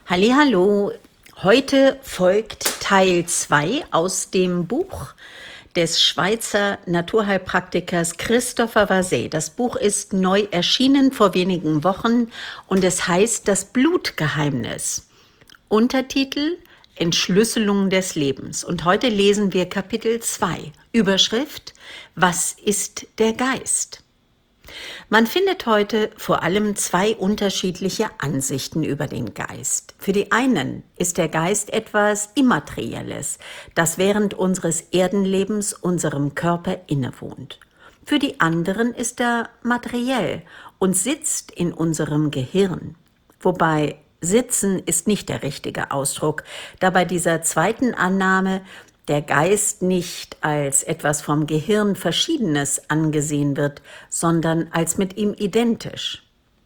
Hallihallo, heute folgt Teil 2 aus dem Buch des Schweizer Naturheilpraktikers Christopher Vasset. Das Buch ist neu erschienen vor wenigen Wochen und es heißt Das Blutgeheimnis. Untertitel Entschlüsselung des Lebens. Und heute lesen wir Kapitel 2. Überschrift: Was ist der Geist? Man findet heute vor allem zwei unterschiedliche Ansichten über den Geist. Für die einen ist der Geist etwas Immaterielles, das während unseres Erdenlebens unserem Körper innewohnt. Für die anderen ist er materiell und sitzt in unserem Gehirn. Wobei sitzen ist nicht der richtige Ausdruck, da bei dieser zweiten Annahme der Geist nicht als etwas vom Gehirn Verschiedenes angesehen wird, sondern als mit ihm identisch.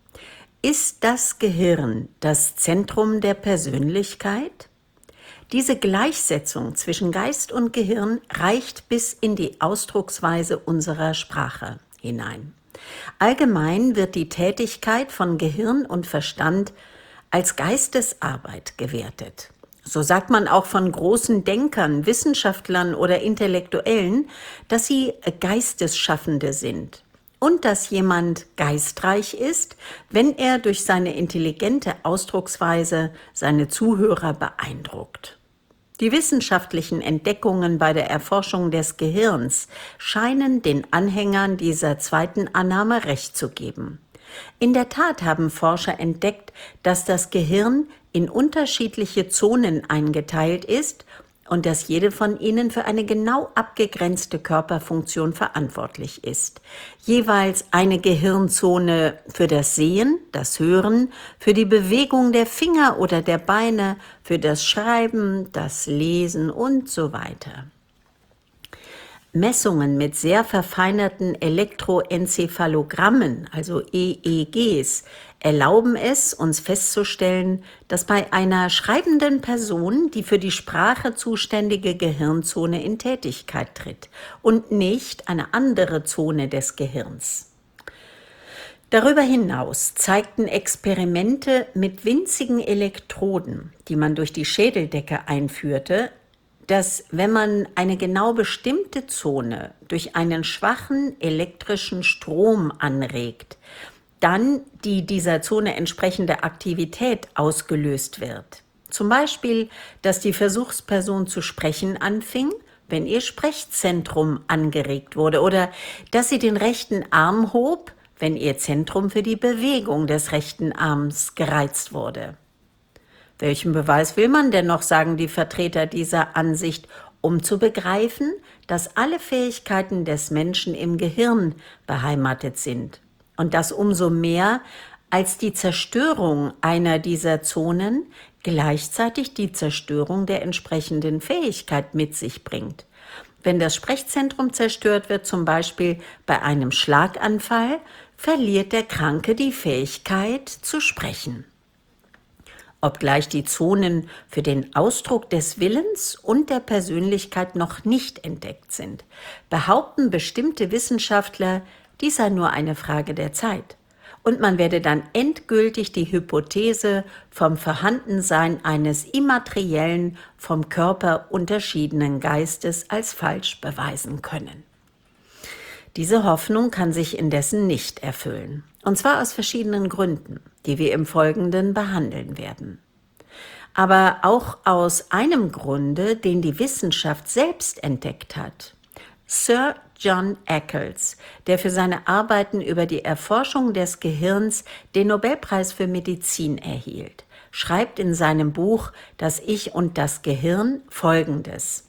Ist das Gehirn das Zentrum der Persönlichkeit? Diese Gleichsetzung zwischen Geist und Gehirn reicht bis in die Ausdrucksweise unserer Sprache hinein. Allgemein wird die Tätigkeit von Gehirn und Verstand als Geistesarbeit gewertet. So sagt man auch von großen Denkern, Wissenschaftlern oder Intellektuellen, dass sie Geistesschaffende sind und dass jemand geistreich ist, wenn er durch seine intelligente Ausdrucksweise seine Zuhörer beeindruckt. Die wissenschaftlichen Entdeckungen bei der Erforschung des Gehirns scheinen den Anhängern dieser zweiten Annahme recht zu geben. In der Tat haben Forscher entdeckt, dass das Gehirn in unterschiedliche Zonen eingeteilt ist und dass jede von ihnen für eine genau abgegrenzte Körperfunktion verantwortlich ist. Jeweils eine Gehirnzone für das Sehen, das Hören, für die Bewegung der Finger oder der Beine, für das Schreiben, das Lesen und so weiter. Messungen mit sehr verfeinerten Elektroenzephalogrammen, also EEGs, erlauben es, uns festzustellen, dass bei einer schreibenden Person die für die Sprache zuständige Gehirnzone in Tätigkeit tritt und nicht eine andere Zone des Gehirns. Darüber hinaus zeigten Experimente mit winzigen Elektroden, die man durch die Schädeldecke einführte, dass wenn man eine genau bestimmte Zone durch einen schwachen elektrischen Strom anregt, dann die dieser Zone entsprechende Aktivität ausgelöst wird. Zum Beispiel, dass die Versuchsperson zu sprechen anfing, wenn ihr Sprechzentrum angeregt wurde, oder dass sie den rechten Arm hob, wenn ihr Zentrum für die Bewegung des rechten Arms gereizt wurde. Welchen Beweis will man denn noch, sagen die Vertreter dieser Ansicht, um zu begreifen, dass alle Fähigkeiten des Menschen im Gehirn beheimatet sind und das umso mehr, als die Zerstörung einer dieser Zonen gleichzeitig die Zerstörung der entsprechenden Fähigkeit mit sich bringt. Wenn das Sprechzentrum zerstört wird, zum Beispiel bei einem Schlaganfall, verliert der Kranke die Fähigkeit zu sprechen. Obgleich die Zonen für den Ausdruck des Willens und der Persönlichkeit noch nicht entdeckt sind, behaupten bestimmte Wissenschaftler, dies sei nur eine Frage der Zeit. Und man werde dann endgültig die Hypothese vom Vorhandensein eines immateriellen, vom Körper unterschiedenen Geistes als falsch beweisen können. Diese Hoffnung kann sich indessen nicht erfüllen. Und zwar aus verschiedenen Gründen, die wir im Folgenden behandeln werden. Aber auch aus einem Grunde, den die Wissenschaft selbst entdeckt hat. Sir John Eccles, der für seine Arbeiten über die Erforschung des Gehirns den Nobelpreis für Medizin erhielt, schreibt in seinem Buch Das Ich und das Gehirn Folgendes: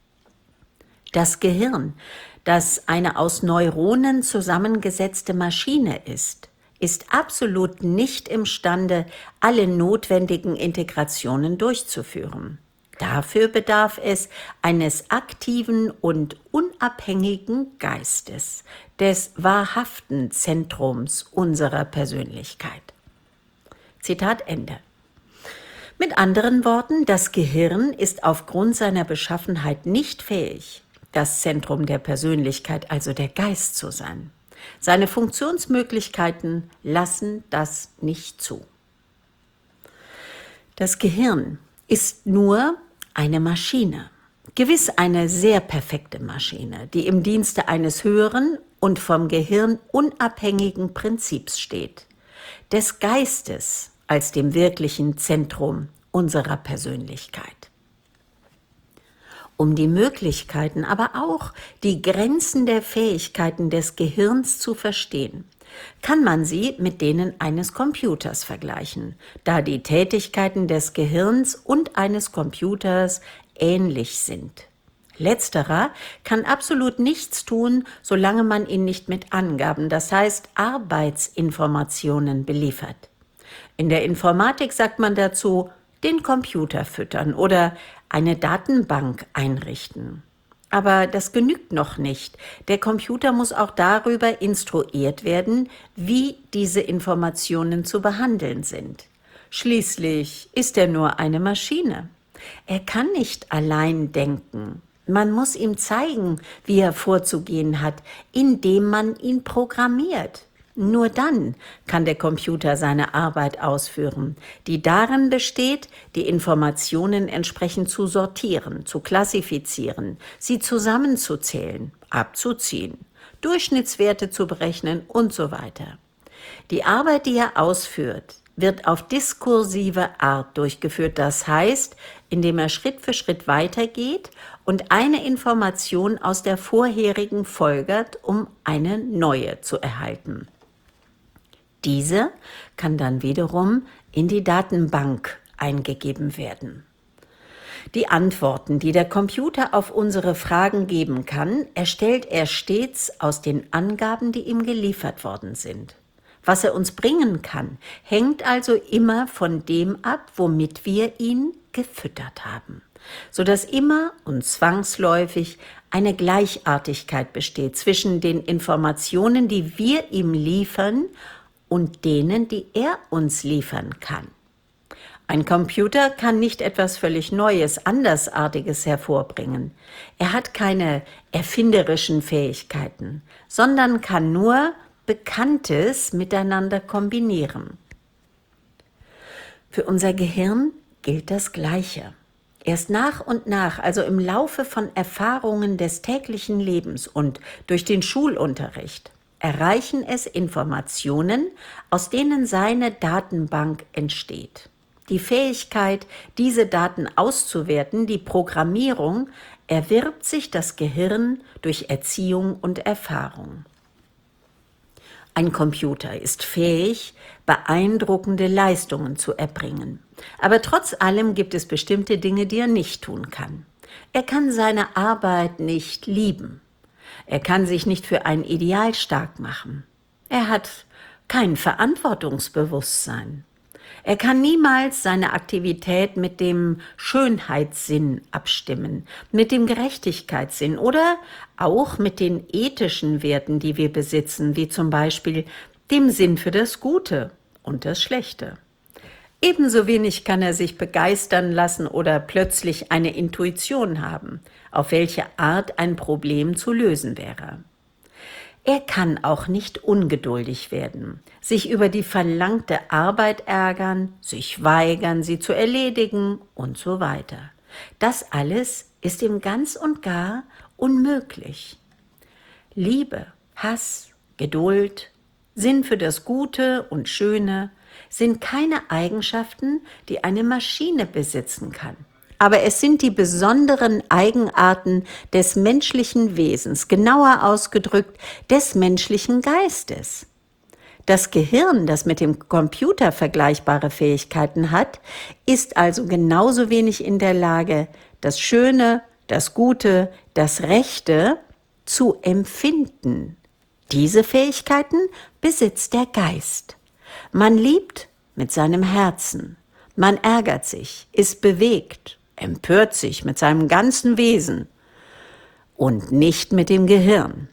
Das Gehirn, das eine aus Neuronen zusammengesetzte Maschine ist absolut nicht imstande, alle notwendigen Integrationen durchzuführen. Dafür bedarf es eines aktiven und unabhängigen Geistes, des wahrhaften Zentrums unserer Persönlichkeit. Zitat Ende. Mit anderen Worten, das Gehirn ist aufgrund seiner Beschaffenheit nicht fähig, das Zentrum der Persönlichkeit, also der Geist, zu sein. Seine Funktionsmöglichkeiten lassen das nicht zu. Das Gehirn ist nur eine Maschine, gewiss eine sehr perfekte Maschine, die im Dienste eines höheren und vom Gehirn unabhängigen Prinzips steht, des Geistes als dem wirklichen Zentrum unserer Persönlichkeit. Um die Möglichkeiten, aber auch die Grenzen der Fähigkeiten des Gehirns zu verstehen, kann man sie mit denen eines Computers vergleichen, da die Tätigkeiten des Gehirns und eines Computers ähnlich sind. Letzterer kann absolut nichts tun, solange man ihn nicht mit Angaben, das heißt Arbeitsinformationen, beliefert. In der Informatik sagt man dazu, den Computer füttern oder eine Datenbank einrichten. Aber das genügt noch nicht. Der Computer muss auch darüber instruiert werden, wie diese Informationen zu behandeln sind. Schließlich ist er nur eine Maschine. Er kann nicht allein denken. Man muss ihm zeigen, wie er vorzugehen hat, indem man ihn programmiert. Nur dann kann der Computer seine Arbeit ausführen, die darin besteht, die Informationen entsprechend zu sortieren, zu klassifizieren, sie zusammenzuzählen, abzuziehen, Durchschnittswerte zu berechnen und so weiter. Die Arbeit, die er ausführt, wird auf diskursive Art durchgeführt, das heißt, indem er Schritt für Schritt weitergeht und eine Information aus der vorherigen folgert, um eine neue zu erhalten. Diese kann dann wiederum in die Datenbank eingegeben werden. Die Antworten, die der Computer auf unsere Fragen geben kann, erstellt er stets aus den Angaben, die ihm geliefert worden sind. Was er uns bringen kann, hängt also immer von dem ab, womit wir ihn gefüttert haben, sodass immer und zwangsläufig eine Gleichartigkeit besteht zwischen den Informationen, die wir ihm liefern, und denen, die er uns liefern kann. Ein Computer kann nicht etwas völlig Neues, Andersartiges hervorbringen. Er hat keine erfinderischen Fähigkeiten, sondern kann nur Bekanntes miteinander kombinieren. Für unser Gehirn gilt das Gleiche. Erst nach und nach, also im Laufe von Erfahrungen des täglichen Lebens und durch den Schulunterricht, erreichen es Informationen, aus denen seine Datenbank entsteht. Die Fähigkeit, diese Daten auszuwerten, die Programmierung, erwirbt sich das Gehirn durch Erziehung und Erfahrung. Ein Computer ist fähig, beeindruckende Leistungen zu erbringen. Aber trotz allem gibt es bestimmte Dinge, die er nicht tun kann. Er kann seine Arbeit nicht lieben. Er kann sich nicht für ein Ideal stark machen. Er hat kein Verantwortungsbewusstsein. Er kann niemals seine Aktivität mit dem Schönheitssinn abstimmen, mit dem Gerechtigkeitssinn oder auch mit den ethischen Werten, die wir besitzen, wie zum Beispiel dem Sinn für das Gute und das Schlechte. Ebenso wenig kann er sich begeistern lassen oder plötzlich eine Intuition haben, auf welche Art ein Problem zu lösen wäre. Er kann auch nicht ungeduldig werden, sich über die verlangte Arbeit ärgern, sich weigern, sie zu erledigen und so weiter. Das alles ist ihm ganz und gar unmöglich. Liebe, Hass, Geduld, Sinn für das Gute und Schöne sind keine Eigenschaften, die eine Maschine besitzen kann. Aber es sind die besonderen Eigenarten des menschlichen Wesens, genauer ausgedrückt des menschlichen Geistes. Das Gehirn, das mit dem Computer vergleichbare Fähigkeiten hat, ist also genauso wenig in der Lage, das Schöne, das Gute, das Rechte zu empfinden. Diese Fähigkeiten besitzt der Geist. Man liebt mit seinem Herzen, man ärgert sich, ist bewegt, empört sich mit seinem ganzen Wesen und nicht mit dem Gehirn.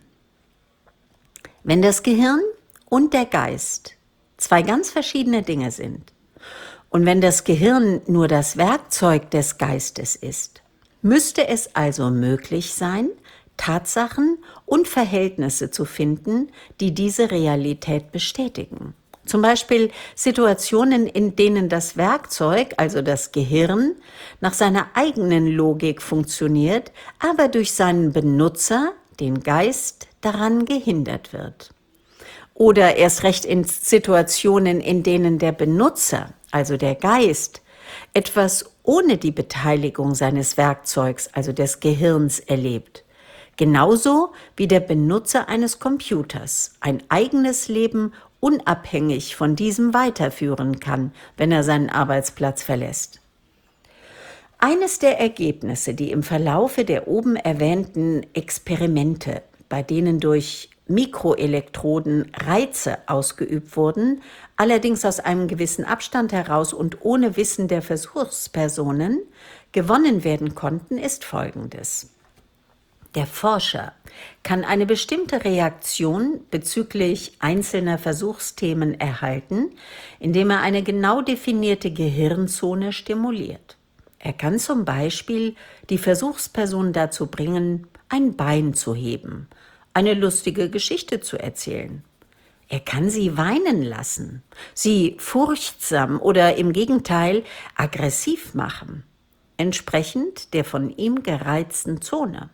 Wenn das Gehirn und der Geist zwei ganz verschiedene Dinge sind und wenn das Gehirn nur das Werkzeug des Geistes ist, müsste es also möglich sein, Tatsachen und Verhältnisse zu finden, die diese Realität bestätigen. Zum Beispiel Situationen, in denen das Werkzeug, also das Gehirn, nach seiner eigenen Logik funktioniert, aber durch seinen Benutzer, den Geist, daran gehindert wird. Oder erst recht in Situationen, in denen der Benutzer, also der Geist, etwas ohne die Beteiligung seines Werkzeugs, also des Gehirns, erlebt. Genauso wie der Benutzer eines Computers ein eigenes Leben unabhängig von diesem weiterführen kann, wenn er seinen Arbeitsplatz verlässt. Eines der Ergebnisse, die im Verlaufe der oben erwähnten Experimente, bei denen durch Mikroelektroden Reize ausgeübt wurden, allerdings aus einem gewissen Abstand heraus und ohne Wissen der Versuchspersonen, gewonnen werden konnten, ist folgendes. Der Forscher kann eine bestimmte Reaktion bezüglich einzelner Versuchsthemen erhalten, indem er eine genau definierte Gehirnzone stimuliert. Er kann zum Beispiel die Versuchsperson dazu bringen, ein Bein zu heben, eine lustige Geschichte zu erzählen. Er kann sie weinen lassen, sie furchtsam oder im Gegenteil aggressiv machen, entsprechend der von ihm gereizten Zone.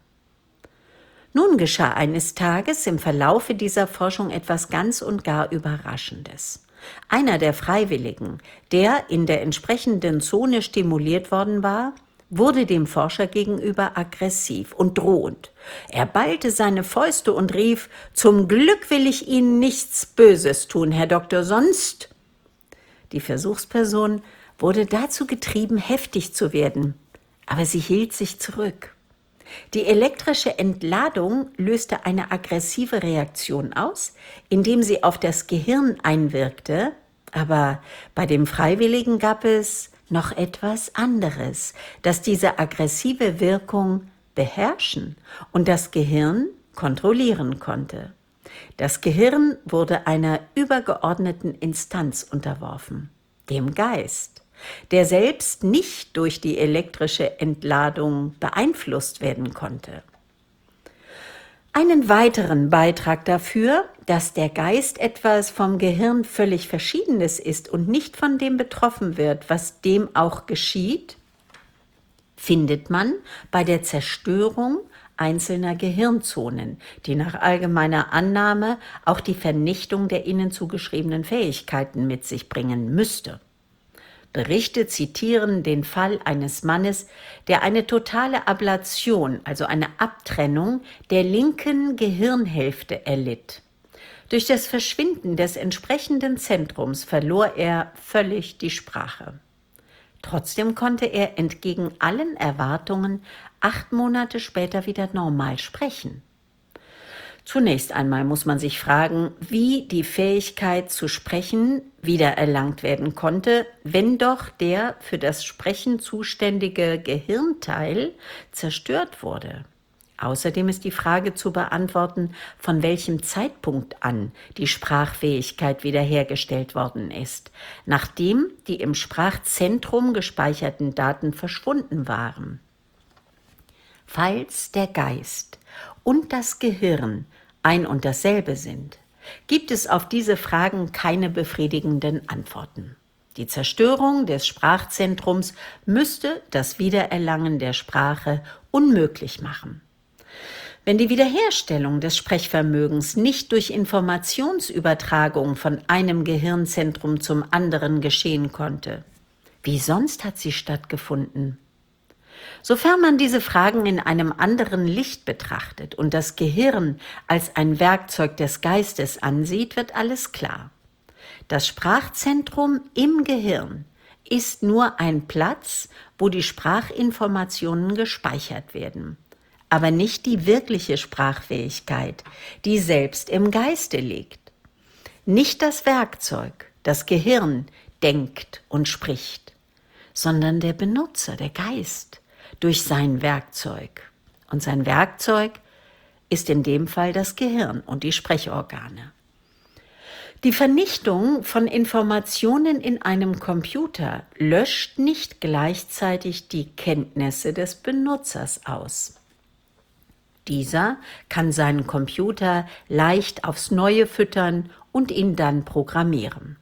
Nun geschah eines Tages im Verlaufe dieser Forschung etwas ganz und gar Überraschendes. Einer der Freiwilligen, der in der entsprechenden Zone stimuliert worden war, wurde dem Forscher gegenüber aggressiv und drohend. Er ballte seine Fäuste und rief: »Zum Glück will ich Ihnen nichts Böses tun, Herr Doktor, sonst...« Die Versuchsperson wurde dazu getrieben, heftig zu werden, aber sie hielt sich zurück. Die elektrische Entladung löste eine aggressive Reaktion aus, indem sie auf das Gehirn einwirkte, aber bei dem Freiwilligen gab es noch etwas anderes, das diese aggressive Wirkung beherrschen und das Gehirn kontrollieren konnte. Das Gehirn wurde einer übergeordneten Instanz unterworfen, dem Geist, der selbst nicht durch die elektrische Entladung beeinflusst werden konnte. Einen weiteren Beitrag dafür, dass der Geist etwas vom Gehirn völlig Verschiedenes ist und nicht von dem betroffen wird, was dem auch geschieht, findet man bei der Zerstörung einzelner Gehirnzonen, die nach allgemeiner Annahme auch die Vernichtung der ihnen zugeschriebenen Fähigkeiten mit sich bringen müsste. Berichte zitieren den Fall eines Mannes, der eine totale Ablation, also eine Abtrennung der linken Gehirnhälfte erlitt. Durch das Verschwinden des entsprechenden Zentrums verlor er völlig die Sprache. Trotzdem konnte er entgegen allen Erwartungen 8 Monate später wieder normal sprechen. Zunächst einmal muss man sich fragen, wie die Fähigkeit zu sprechen wiedererlangt werden konnte, wenn doch der für das Sprechen zuständige Gehirnteil zerstört wurde. Außerdem ist die Frage zu beantworten, von welchem Zeitpunkt an die Sprachfähigkeit wiederhergestellt worden ist, nachdem die im Sprachzentrum gespeicherten Daten verschwunden waren. Falls der Geist und das Gehirn ein und dasselbe sind, gibt es auf diese Fragen keine befriedigenden Antworten. Die Zerstörung des Sprachzentrums müsste das Wiedererlangen der Sprache unmöglich machen. Wenn die Wiederherstellung des Sprechvermögens nicht durch Informationsübertragung von einem Gehirnzentrum zum anderen geschehen konnte, wie sonst hat sie stattgefunden? Sofern man diese Fragen in einem anderen Licht betrachtet und das Gehirn als ein Werkzeug des Geistes ansieht, wird alles klar. Das Sprachzentrum im Gehirn ist nur ein Platz, wo die Sprachinformationen gespeichert werden, aber nicht die wirkliche Sprachfähigkeit, die selbst im Geiste liegt. Nicht das Werkzeug, das Gehirn, denkt und spricht, sondern der Benutzer, der Geist, durch sein Werkzeug. Und sein Werkzeug ist in dem Fall das Gehirn und die Sprechorgane. Die Vernichtung von Informationen in einem Computer löscht nicht gleichzeitig die Kenntnisse des Benutzers aus. Dieser kann seinen Computer leicht aufs Neue füttern und ihn dann programmieren.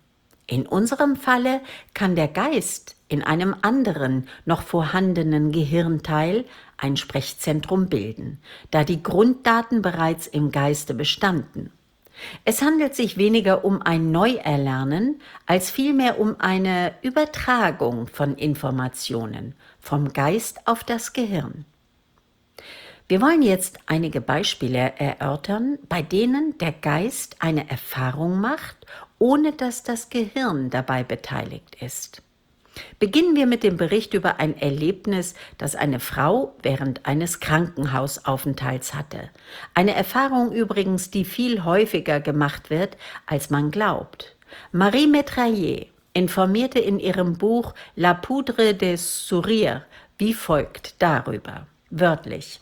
In unserem Falle kann der Geist in einem anderen, noch vorhandenen Gehirnteil ein Sprechzentrum bilden, da die Grunddaten bereits im Geiste bestanden. Es handelt sich weniger um ein Neuerlernen, als vielmehr um eine Übertragung von Informationen vom Geist auf das Gehirn. Wir wollen jetzt einige Beispiele erörtern, bei denen der Geist eine Erfahrung macht, ohne dass das Gehirn dabei beteiligt ist. Beginnen wir mit dem Bericht über ein Erlebnis, das eine Frau während eines Krankenhausaufenthalts hatte. Eine Erfahrung übrigens, die viel häufiger gemacht wird, als man glaubt. Marie Metraillet informierte in ihrem Buch La Poudre des Sourires wie folgt darüber, wörtlich.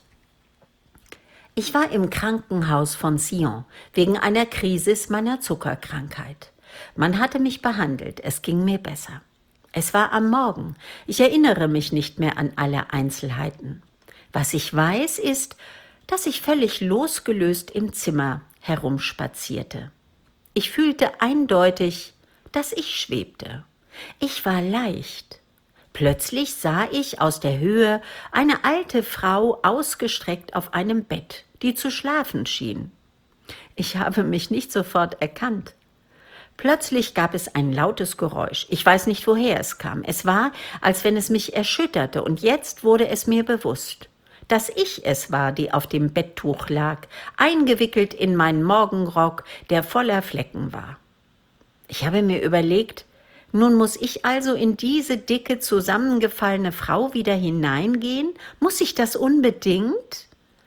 Ich war im Krankenhaus von Sion wegen einer Krisis meiner Zuckerkrankheit. Man hatte mich behandelt, es ging mir besser. Es war am Morgen. Ich erinnere mich nicht mehr an alle Einzelheiten. Was ich weiß, ist, dass ich völlig losgelöst im Zimmer herumspazierte. Ich fühlte eindeutig, dass ich schwebte. Ich war leicht. Plötzlich sah ich aus der Höhe eine alte Frau ausgestreckt auf einem Bett, die zu schlafen schien. Ich habe mich nicht sofort erkannt. Plötzlich gab es ein lautes Geräusch. Ich weiß nicht, woher es kam. Es war, als wenn es mich erschütterte, und jetzt wurde es mir bewusst, dass ich es war, die auf dem Betttuch lag, eingewickelt in meinen Morgenrock, der voller Flecken war. Ich habe mir überlegt, nun muss ich also in diese dicke, zusammengefallene Frau wieder hineingehen? Muss ich das unbedingt?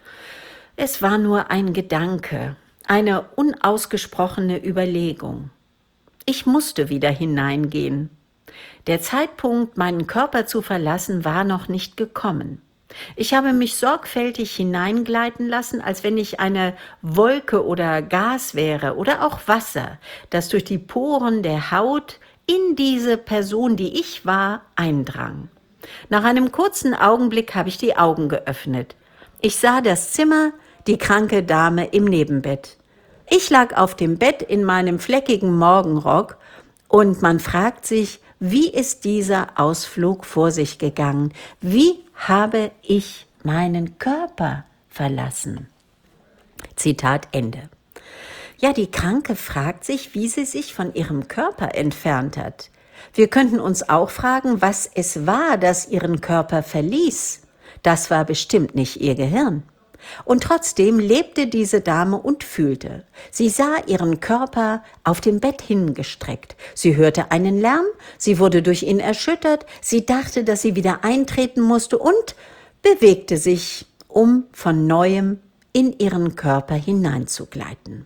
Es war nur ein Gedanke, eine unausgesprochene Überlegung. Ich musste wieder hineingehen. Der Zeitpunkt, meinen Körper zu verlassen, war noch nicht gekommen. Ich habe mich sorgfältig hineingleiten lassen, als wenn ich eine Wolke oder Gas wäre oder auch Wasser, das durch die Poren der Haut in diese Person, die ich war, eindrang. Nach einem kurzen Augenblick habe ich die Augen geöffnet. Ich sah das Zimmer, die kranke Dame im Nebenbett. Ich lag auf dem Bett in meinem fleckigen Morgenrock und man fragt sich, wie ist dieser Ausflug vor sich gegangen? Wie habe ich meinen Körper verlassen? Zitat Ende. Ja, die Kranke fragt sich, wie sie sich von ihrem Körper entfernt hat. Wir könnten uns auch fragen, was es war, das ihren Körper verließ. Das war bestimmt nicht ihr Gehirn. Und trotzdem lebte diese Dame und fühlte. Sie sah ihren Körper auf dem Bett hingestreckt. Sie hörte einen Lärm, sie wurde durch ihn erschüttert, sie dachte, dass sie wieder eintreten musste und bewegte sich, um von Neuem in ihren Körper hineinzugleiten.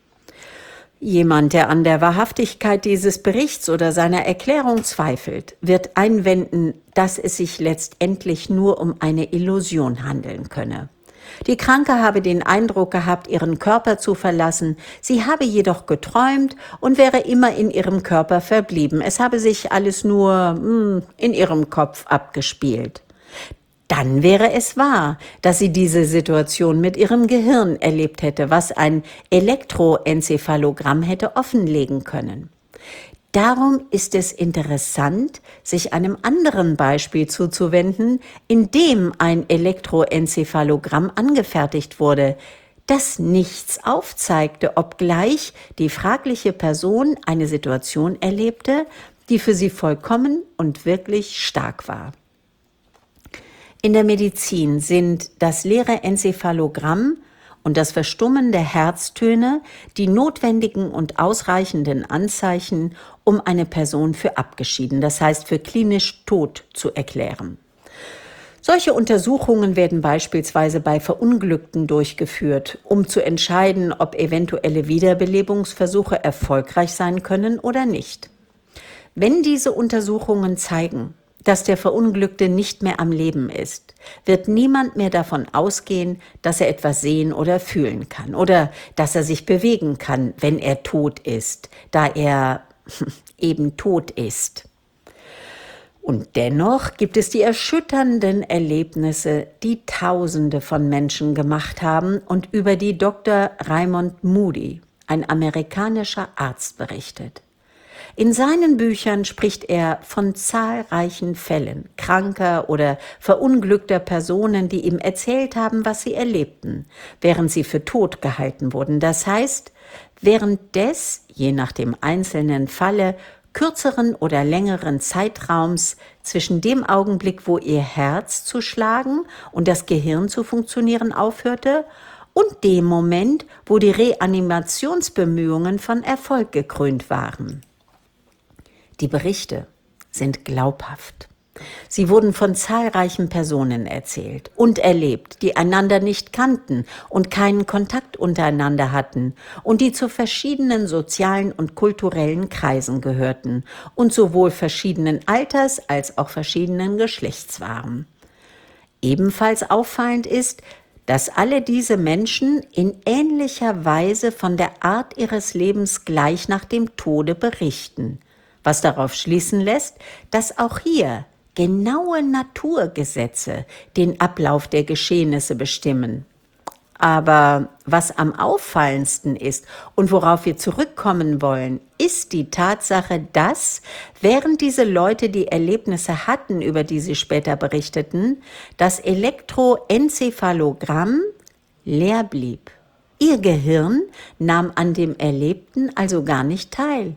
Jemand, der an der Wahrhaftigkeit dieses Berichts oder seiner Erklärung zweifelt, wird einwenden, dass es sich letztendlich nur um eine Illusion handeln könne. Die Kranke habe den Eindruck gehabt, ihren Körper zu verlassen, sie habe jedoch geträumt und wäre immer in ihrem Körper verblieben. Es habe sich alles nur in ihrem Kopf abgespielt. Dann wäre es wahr, dass sie diese Situation mit ihrem Gehirn erlebt hätte, was ein Elektroenzephalogramm hätte offenlegen können. Darum ist es interessant, sich einem anderen Beispiel zuzuwenden, in dem ein Elektroenzephalogramm angefertigt wurde, das nichts aufzeigte, obgleich die fragliche Person eine Situation erlebte, die für sie vollkommen und wirklich stark war. In der Medizin sind das leere Enzephalogramm und das Verstummen der Herztöne die notwendigen und ausreichenden Anzeichen, um eine Person für abgeschieden, das heißt für klinisch tot zu erklären. Solche Untersuchungen werden beispielsweise bei Verunglückten durchgeführt, um zu entscheiden, ob eventuelle Wiederbelebungsversuche erfolgreich sein können oder nicht. Wenn diese Untersuchungen zeigen, dass der Verunglückte nicht mehr am Leben ist, wird niemand mehr davon ausgehen, dass er etwas sehen oder fühlen kann oder dass er sich bewegen kann, wenn er tot ist, da er eben tot ist. Und dennoch gibt es die erschütternden Erlebnisse, die Tausende von Menschen gemacht haben und über die Dr. Raymond Moody, ein amerikanischer Arzt, berichtet. In seinen Büchern spricht er von zahlreichen Fällen kranker oder verunglückter Personen, die ihm erzählt haben, was sie erlebten, während sie für tot gehalten wurden. Das heißt, während des, je nach dem einzelnen Falle, kürzeren oder längeren Zeitraums zwischen dem Augenblick, wo ihr Herz zu schlagen und das Gehirn zu funktionieren aufhörte, und dem Moment, wo die Reanimationsbemühungen von Erfolg gekrönt waren. Die Berichte sind glaubhaft. Sie wurden von zahlreichen Personen erzählt und erlebt, die einander nicht kannten und keinen Kontakt untereinander hatten und die zu verschiedenen sozialen und kulturellen Kreisen gehörten und sowohl verschiedenen Alters als auch verschiedenen Geschlechts waren. Ebenfalls auffallend ist, dass alle diese Menschen in ähnlicher Weise von der Art ihres Lebens gleich nach dem Tode berichten, was darauf schließen lässt, dass auch hier genaue Naturgesetze den Ablauf der Geschehnisse bestimmen. Aber was am auffallendsten ist und worauf wir zurückkommen wollen, ist die Tatsache, dass, während diese Leute die Erlebnisse hatten, über die sie später berichteten, das Elektroenzephalogramm leer blieb. Ihr Gehirn nahm an dem Erlebten also gar nicht teil.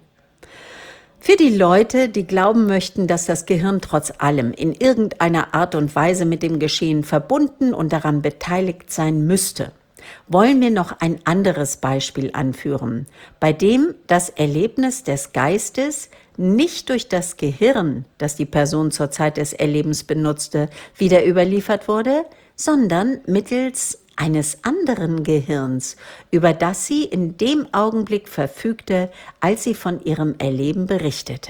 Für die Leute, die glauben möchten, dass das Gehirn trotz allem in irgendeiner Art und Weise mit dem Geschehen verbunden und daran beteiligt sein müsste, wollen wir noch ein anderes Beispiel anführen, bei dem das Erlebnis des Geistes nicht durch das Gehirn, das die Person zur Zeit des Erlebens benutzte, wieder überliefert wurde, sondern mittels eines anderen Gehirns, über das sie in dem Augenblick verfügte, als sie von ihrem Erleben berichtete.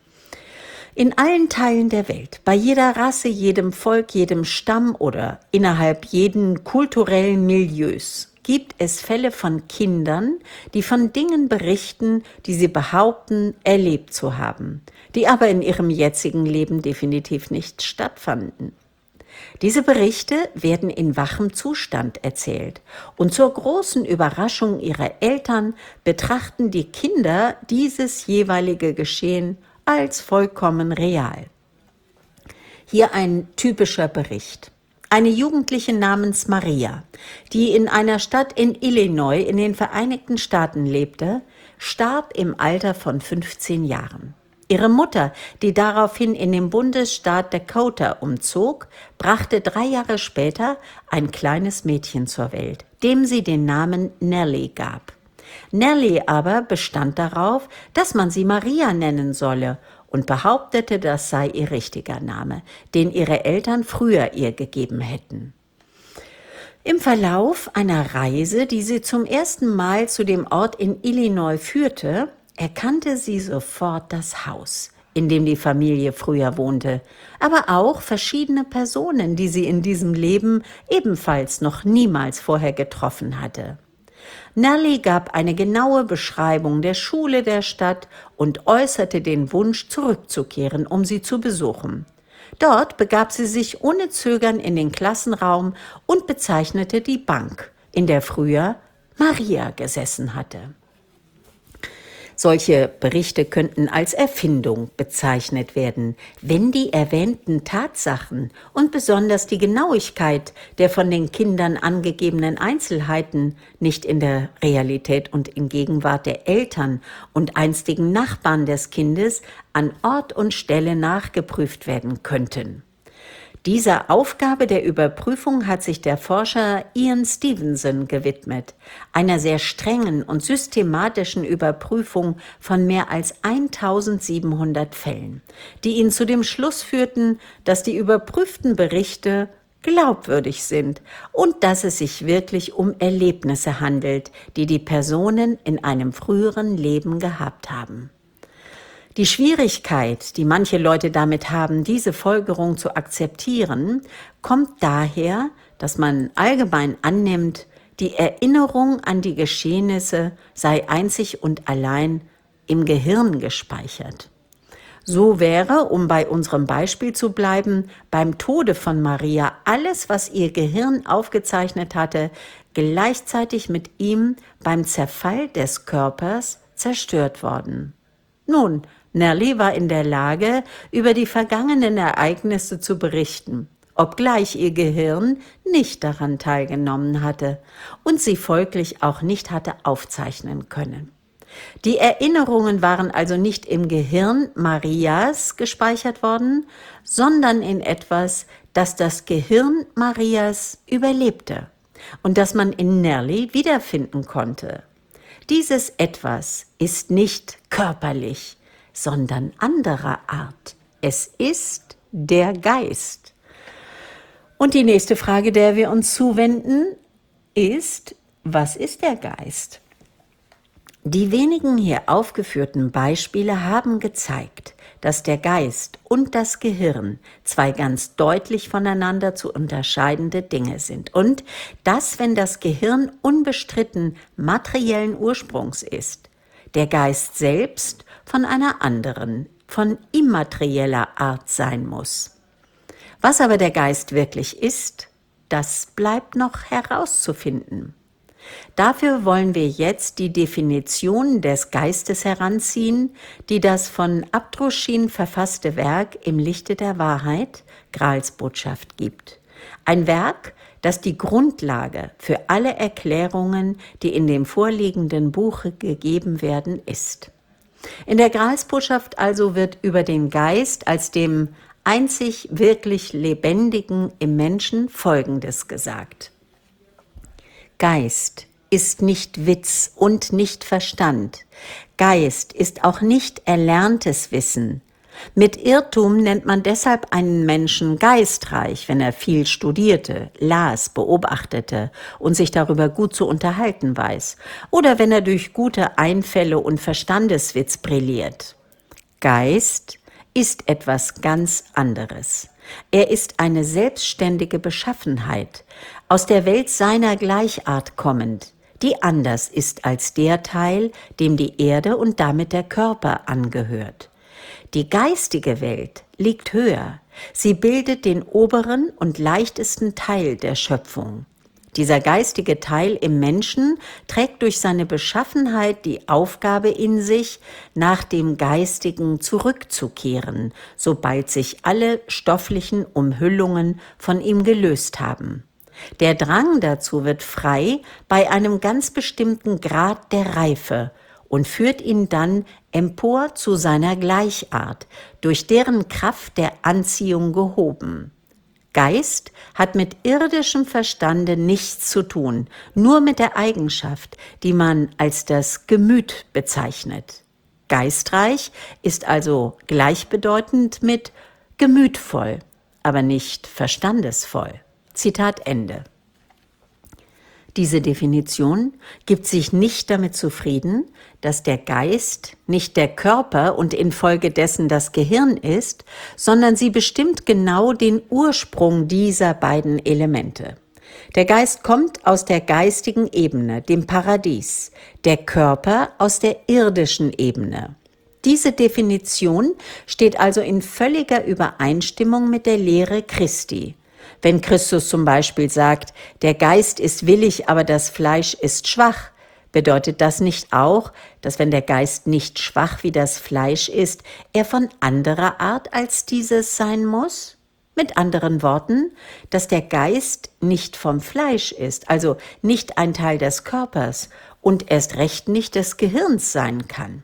In allen Teilen der Welt, bei jeder Rasse, jedem Volk, jedem Stamm oder innerhalb jeden kulturellen Milieus gibt es Fälle von Kindern, die von Dingen berichten, die sie behaupten, erlebt zu haben, die aber in ihrem jetzigen Leben definitiv nicht stattfanden. Diese Berichte werden in wachem Zustand erzählt und zur großen Überraschung ihrer Eltern betrachten die Kinder dieses jeweilige Geschehen als vollkommen real. Hier ein typischer Bericht. Eine Jugendliche namens Maria, die in einer Stadt in Illinois in den Vereinigten Staaten lebte, starb im Alter von 15 Jahren. Ihre Mutter, die daraufhin in den Bundesstaat Dakota umzog, brachte 3 Jahre später ein kleines Mädchen zur Welt, dem sie den Namen Nellie gab. Nellie aber bestand darauf, dass man sie Maria nennen solle und behauptete, das sei ihr richtiger Name, den ihre Eltern früher ihr gegeben hätten. Im Verlauf einer Reise, die sie zum ersten Mal zu dem Ort in Illinois führte, erkannte sie sofort das Haus, in dem die Familie früher wohnte, aber auch verschiedene Personen, die sie in diesem Leben ebenfalls noch niemals vorher getroffen hatte. Nellie gab eine genaue Beschreibung der Schule der Stadt und äußerte den Wunsch, zurückzukehren, um sie zu besuchen. Dort begab sie sich ohne Zögern in den Klassenraum und bezeichnete die Bank, in der früher Maria gesessen hatte. Solche Berichte könnten als Erfindung bezeichnet werden, wenn die erwähnten Tatsachen und besonders die Genauigkeit der von den Kindern angegebenen Einzelheiten nicht in der Realität und in Gegenwart der Eltern und einstigen Nachbarn des Kindes an Ort und Stelle nachgeprüft werden könnten. Dieser Aufgabe der Überprüfung hat sich der Forscher Ian Stevenson gewidmet, einer sehr strengen und systematischen Überprüfung von mehr als 1700 Fällen, die ihn zu dem Schluss führten, dass die überprüften Berichte glaubwürdig sind und dass es sich wirklich um Erlebnisse handelt, die die Personen in einem früheren Leben gehabt haben. Die Schwierigkeit, die manche Leute damit haben, diese Folgerung zu akzeptieren, kommt daher, dass man allgemein annimmt, die Erinnerung an die Geschehnisse sei einzig und allein im Gehirn gespeichert. So wäre, um bei unserem Beispiel zu bleiben, beim Tode von Maria alles, was ihr Gehirn aufgezeichnet hatte, gleichzeitig mit ihm beim Zerfall des Körpers zerstört worden. Nun, Nelly war in der Lage, über die vergangenen Ereignisse zu berichten, obgleich ihr Gehirn nicht daran teilgenommen hatte und sie folglich auch nicht hatte aufzeichnen können. Die Erinnerungen waren also nicht im Gehirn Marias gespeichert worden, sondern in etwas, das das Gehirn Marias überlebte und das man in Nelly wiederfinden konnte. Dieses Etwas ist nicht körperlich, sondern anderer Art. Es ist der Geist. Und die nächste Frage, der wir uns zuwenden, ist, was ist der Geist? Die wenigen hier aufgeführten Beispiele haben gezeigt, dass der Geist und das Gehirn zwei ganz deutlich voneinander zu unterscheidende Dinge sind und dass, wenn das Gehirn unbestritten materiellen Ursprungs ist, der Geist selbst von einer anderen, von immaterieller Art sein muss. Was aber der Geist wirklich ist, das bleibt noch herauszufinden. Dafür wollen wir jetzt die Definition des Geistes heranziehen, die das von Abdruschin verfasste Werk Im Lichte der Wahrheit, Grals Botschaft, gibt. Ein Werk, das die Grundlage für alle Erklärungen, die in dem vorliegenden Buche gegeben werden, ist. In der Gralsbotschaft also wird über den Geist als dem einzig wirklich Lebendigen im Menschen Folgendes gesagt. Geist ist nicht Witz und nicht Verstand. Geist ist auch nicht erlerntes Wissen. Mit Irrtum nennt man deshalb einen Menschen geistreich, wenn er viel studierte, las, beobachtete und sich darüber gut zu unterhalten weiß, oder wenn er durch gute Einfälle und Verstandeswitz brilliert. Geist ist etwas ganz anderes. Er ist eine selbstständige Beschaffenheit, aus der Welt seiner Gleichart kommend, die anders ist als der Teil, dem die Erde und damit der Körper angehört. Die geistige Welt liegt höher. Sie bildet den oberen und leichtesten Teil der Schöpfung. Dieser geistige Teil im Menschen trägt durch seine Beschaffenheit die Aufgabe in sich, nach dem Geistigen zurückzukehren, sobald sich alle stofflichen Umhüllungen von ihm gelöst haben. Der Drang dazu wird frei bei einem ganz bestimmten Grad der Reife und führt ihn dann empor zu seiner Gleichart, durch deren Kraft der Anziehung gehoben. Geist hat mit irdischem Verstande nichts zu tun, nur mit der Eigenschaft, die man als das Gemüt bezeichnet. Geistreich ist also gleichbedeutend mit gemütvoll, aber nicht verstandesvoll. Zitat Ende. Diese Definition gibt sich nicht damit zufrieden, dass der Geist nicht der Körper und infolgedessen das Gehirn ist, sondern sie bestimmt genau den Ursprung dieser beiden Elemente. Der Geist kommt aus der geistigen Ebene, dem Paradies, der Körper aus der irdischen Ebene. Diese Definition steht also in völliger Übereinstimmung mit der Lehre Christi. Wenn Christus zum Beispiel sagt, der Geist ist willig, aber das Fleisch ist schwach, bedeutet das nicht auch, dass wenn der Geist nicht schwach wie das Fleisch ist, er von anderer Art als dieses sein muss? Mit anderen Worten, dass der Geist nicht vom Fleisch ist, also nicht ein Teil des Körpers und erst recht nicht des Gehirns sein kann.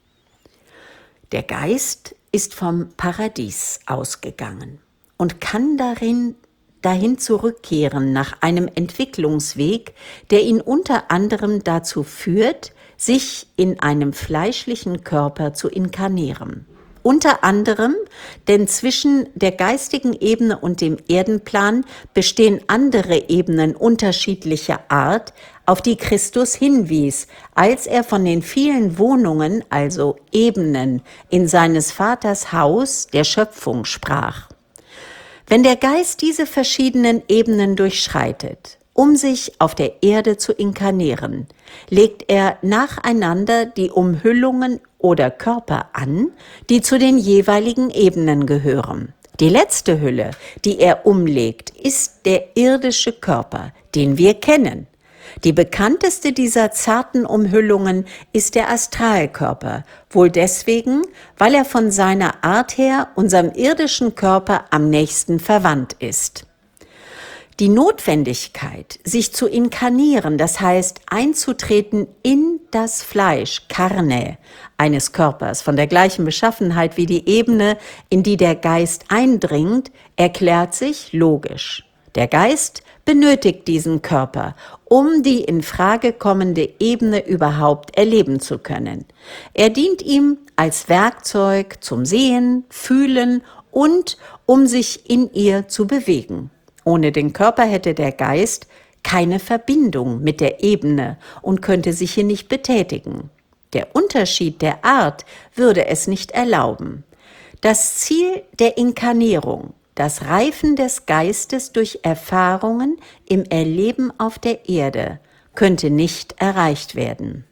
Der Geist ist vom Paradies ausgegangen und kann dahin zurückkehren nach einem Entwicklungsweg, der ihn unter anderem dazu führt, sich in einem fleischlichen Körper zu inkarnieren. Unter anderem, denn zwischen der geistigen Ebene und dem Erdenplan bestehen andere Ebenen unterschiedlicher Art, auf die Christus hinwies, als er von den vielen Wohnungen, also Ebenen, in seines Vaters Haus der Schöpfung sprach. Wenn der Geist diese verschiedenen Ebenen durchschreitet, um sich auf der Erde zu inkarnieren, legt er nacheinander die Umhüllungen oder Körper an, die zu den jeweiligen Ebenen gehören. Die letzte Hülle, die er umlegt, ist der irdische Körper, den wir kennen. Die bekannteste dieser zarten Umhüllungen ist der Astralkörper, wohl deswegen, weil er von seiner Art her unserem irdischen Körper am nächsten verwandt ist. Die Notwendigkeit, sich zu inkarnieren, das heißt einzutreten in das Fleisch, Carne, eines Körpers von der gleichen Beschaffenheit wie die Ebene, in die der Geist eindringt, erklärt sich logisch. Der Geist benötigt diesen Körper, um die in Frage kommende Ebene überhaupt erleben zu können. Er dient ihm als Werkzeug zum Sehen, Fühlen und um sich in ihr zu bewegen. Ohne den Körper hätte der Geist keine Verbindung mit der Ebene und könnte sich hier nicht betätigen. Der Unterschied der Art würde es nicht erlauben. Das Ziel der Inkarnierung, das Reifen des Geistes durch Erfahrungen im Erleben auf der Erde, könnte nicht erreicht werden.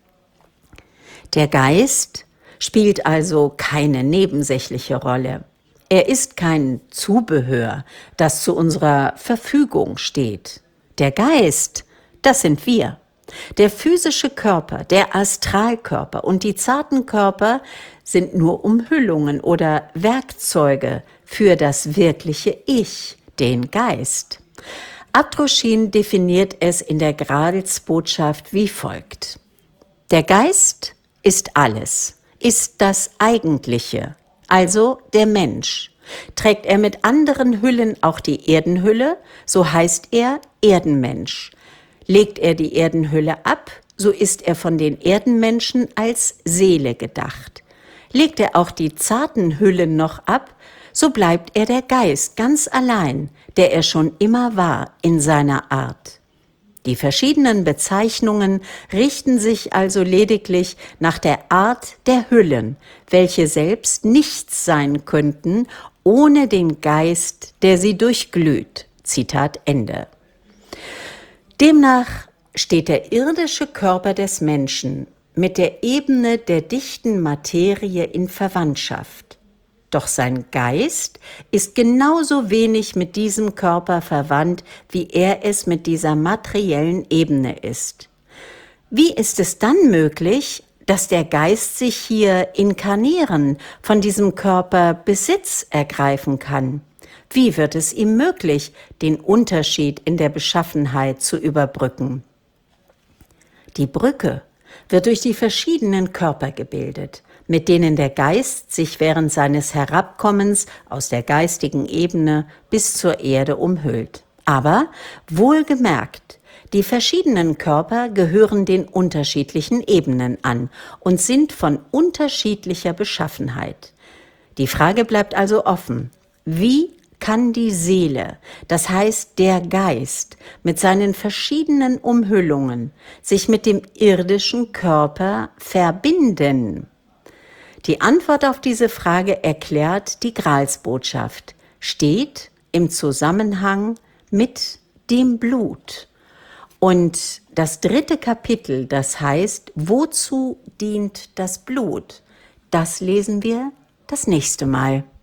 Der Geist spielt also keine nebensächliche Rolle. Er ist kein Zubehör, das zu unserer Verfügung steht. Der Geist, das sind wir. Der physische Körper, der Astralkörper und die zarten Körper sind nur Umhüllungen oder Werkzeuge für das wirkliche Ich, den Geist. Abdruschin definiert es in der Gralsbotschaft wie folgt. Der Geist ist alles, ist das Eigentliche, also der Mensch. Trägt er mit anderen Hüllen auch die Erdenhülle, so heißt er Erdenmensch. Legt er die Erdenhülle ab, so ist er von den Erdenmenschen als Seele gedacht. Legt er auch die zarten Hüllen noch ab, so bleibt er der Geist ganz allein, der er schon immer war in seiner Art. Die verschiedenen Bezeichnungen richten sich also lediglich nach der Art der Hüllen, welche selbst nichts sein könnten, ohne den Geist, der sie durchglüht. Zitat Ende. Demnach steht der irdische Körper des Menschen mit der Ebene der dichten Materie in Verwandtschaft. Doch sein Geist ist genauso wenig mit diesem Körper verwandt, wie er es mit dieser materiellen Ebene ist. Wie ist es dann möglich, dass der Geist sich hier inkarnieren, von diesem Körper Besitz ergreifen kann? Wie wird es ihm möglich, den Unterschied in der Beschaffenheit zu überbrücken? Die Brücke wird durch die verschiedenen Körper gebildet, mit denen der Geist sich während seines Herabkommens aus der geistigen Ebene bis zur Erde umhüllt. Aber wohlgemerkt, die verschiedenen Körper gehören den unterschiedlichen Ebenen an und sind von unterschiedlicher Beschaffenheit. Die Frage bleibt also offen: Wie kann die Seele, das heißt der Geist, mit seinen verschiedenen Umhüllungen sich mit dem irdischen Körper verbinden? Die Antwort auf diese Frage erklärt die Gralsbotschaft, steht im Zusammenhang mit dem Blut. Und das 3. Kapitel, das heißt, wozu dient das Blut? Das lesen wir das nächste Mal.